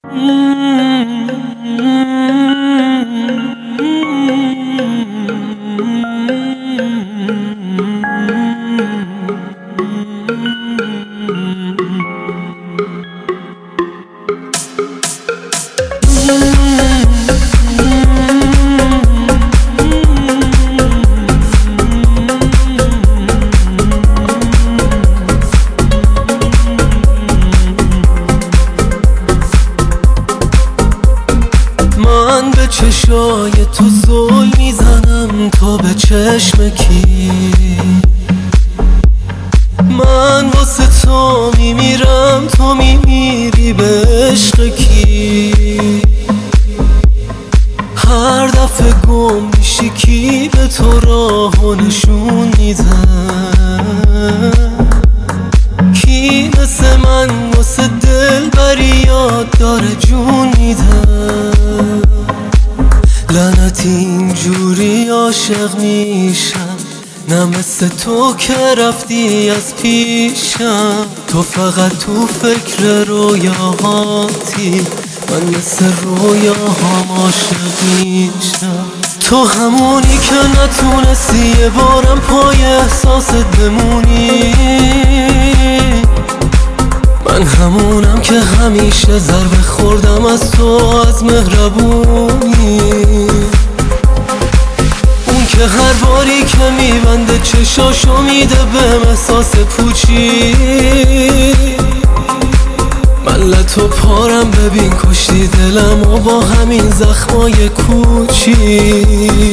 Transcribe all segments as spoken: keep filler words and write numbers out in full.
من به چشای تو زل میزنم تا به چشم کی، من واسه تو میمیرم تو میمیری به عشق کی. هر دفعه گم میشی کی به تو راه و نشون میده، کی مثل من واسه دل بریاد داره جون میده. لعنتی اینجوری عاشق میشم، نه مثل تو که رفتی از پیشم. تو فقط تو فکر رویاهاتی، من مثل رویاهام عاشق میشم. تو همونی که نتونستی یه بارم پای احساست بمونی، من همونم که همیشه ضربه خوردم از تو از مهربونی. اون که هر باری که میبنده چشاشو میده به احساس پوچی. من لطو پارم ببین کشتی دلم و با همین زخمای کوچیک.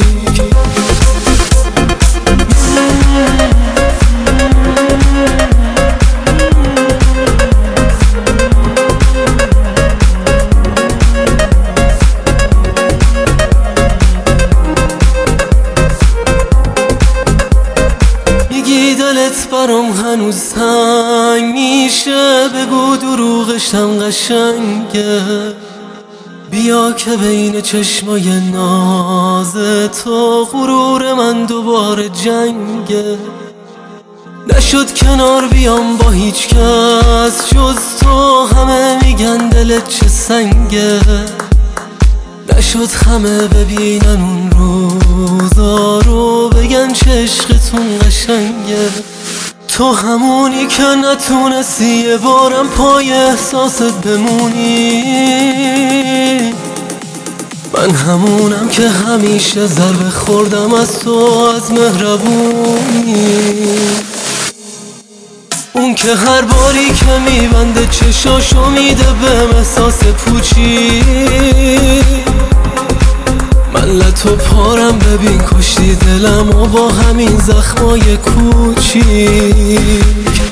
دلت برام هنوز تنگ میشه، بگو دروغشم قشنگه. بیا که بین چشمای ناز تو غرور من دوباره جنگه. نشد کنار بیام با هیچ کس جز تو، همه میگن دلت چه سنگه. نشد همه ببینن اون روزا رو بگن چه عشقتون قشنگه. تو همونی که نتونستی یه بارم پای احساست بمونی، من همونم که همیشه ضربه خوردم از تو از مهربونی. اون که هر باری که میبنده چشاشو میده به احساس پوچی. من لطو پارم ببین کشتی دلم و با همین زخمای کوچیک.